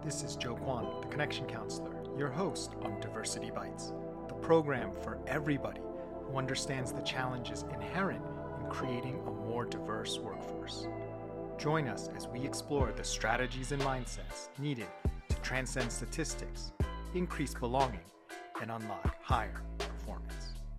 This is Joe Kwan, the Connection Counselor, your host on Diversity Bites, the program for everybody who understands the challenges inherent in creating a more diverse workforce. Join us as we explore the strategies and mindsets needed to transcend statistics, increase belonging, and unlock higher performance.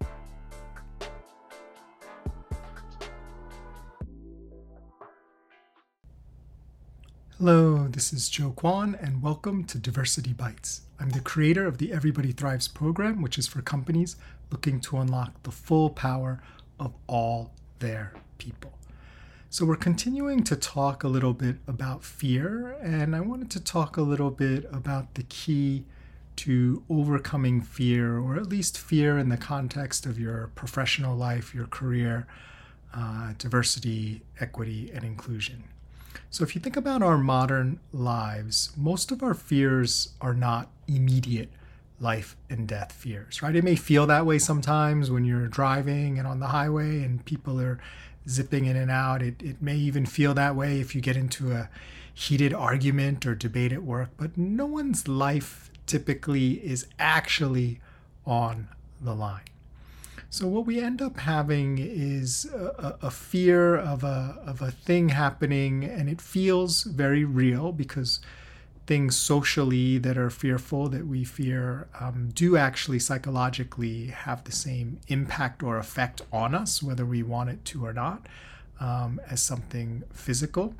Hello, this is Joe Kwan, and welcome to Diversity Bites. I'm the creator of the Everybody Thrives program, which is for companies looking to unlock the full power of all their people. So we're continuing to talk a little bit about fear, and I wanted to talk a little bit about the key to overcoming fear, or at least fear in the context of your professional life, your career, diversity, equity, and inclusion. So if you think about our modern lives, most of our fears are not immediate life and death fears, right? It may feel that way sometimes when you're driving and on the highway and people are zipping in and out. It may even feel that way if you get into a heated argument or debate at work, but no one's life typically is actually on the line. So what we end up having is a fear of a thing happening, and it feels very real because things socially that are fearful, that we fear, do actually psychologically have the same impact or effect on us, whether we want it to or not, as something physical.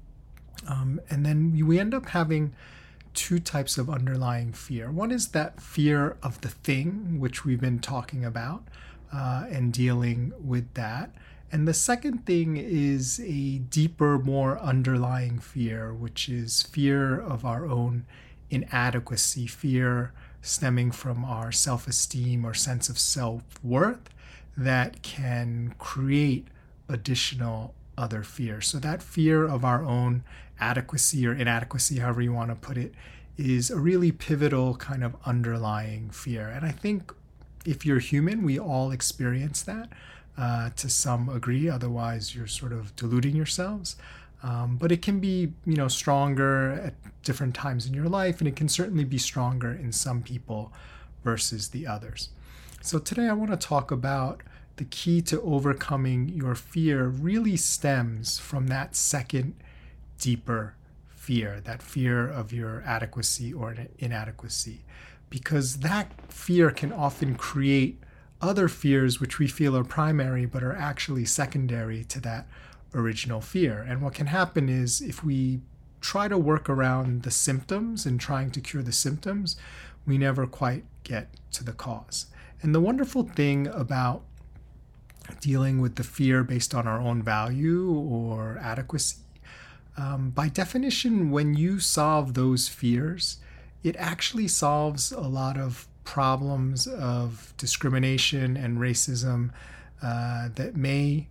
And then we end up having two types of underlying fear. One is that fear of the thing, which we've been talking about, and dealing with that. And the second thing is a deeper, more underlying fear, which is fear of our own inadequacy, fear stemming from our self-esteem or sense of self-worth that can create additional other fears. So that fear of our own adequacy or inadequacy, however you want to put it, is a really pivotal kind of underlying fear. And I think if you're human, we all experience that to some degree. Otherwise, you're sort of deluding yourselves. But it can be, stronger at different times in your life, and it can certainly be stronger in some people versus the others. So today I want to talk about the key to overcoming your fear really stems from that second, deeper fear, that fear of your adequacy or inadequacy. Because that fear can often create other fears which we feel are primary but are actually secondary to that original fear. And what can happen is if we try to work around the symptoms and trying to cure the symptoms, we never quite get to the cause. And the wonderful thing about dealing with the fear based on our own value or adequacy, by definition, when you solve those fears, it actually solves a lot of problems of discrimination and racism that may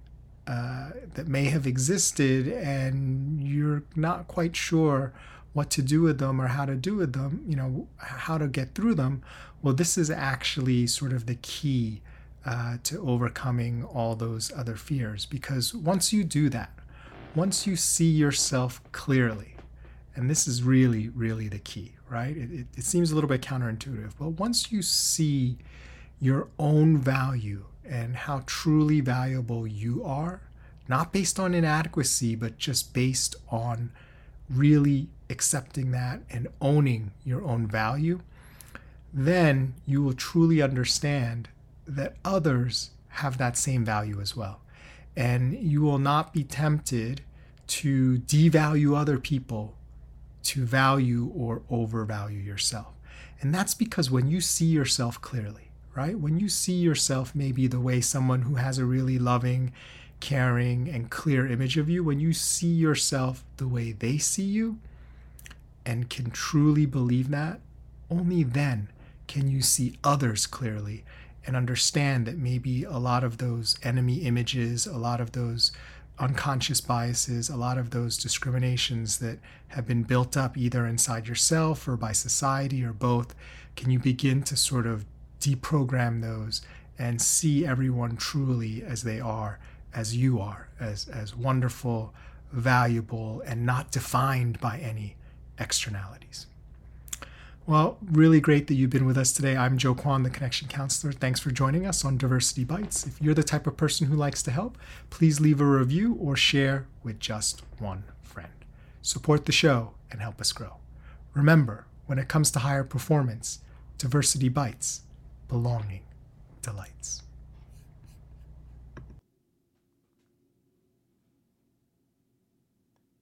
have existed, and you're not quite sure what to do with them or how to do with them, how to get through them. Well, this is actually sort of the key to overcoming all those other fears, because once you do that, once you see yourself clearly, and this is really, really the key, right? It seems a little bit counterintuitive, but once you see your own value and how truly valuable you are, not based on inadequacy, but just based on really accepting that and owning your own value, then you will truly understand that others have that same value as well. And you will not be tempted to devalue other people to value or overvalue yourself. And that's because when you see yourself clearly, right? When you see yourself maybe the way someone who has a really loving, caring, and clear image of you, when you see yourself the way they see you and can truly believe that, only then can you see others clearly and understand that maybe a lot of those enemy images, a lot of those unconscious biases, a lot of those discriminations that have been built up either inside yourself or by society or both, can you begin to sort of deprogram those and see everyone truly as they are, as you are, as wonderful, valuable, and not defined by any externalities. Well, really great that you've been with us today. I'm Joe Kwan, the Connection Counselor. Thanks for joining us on Diversity Bites. If you're the type of person who likes to help, please leave a review or share with just one friend. Support the show and help us grow. Remember, when it comes to higher performance, Diversity Bites, belonging delights.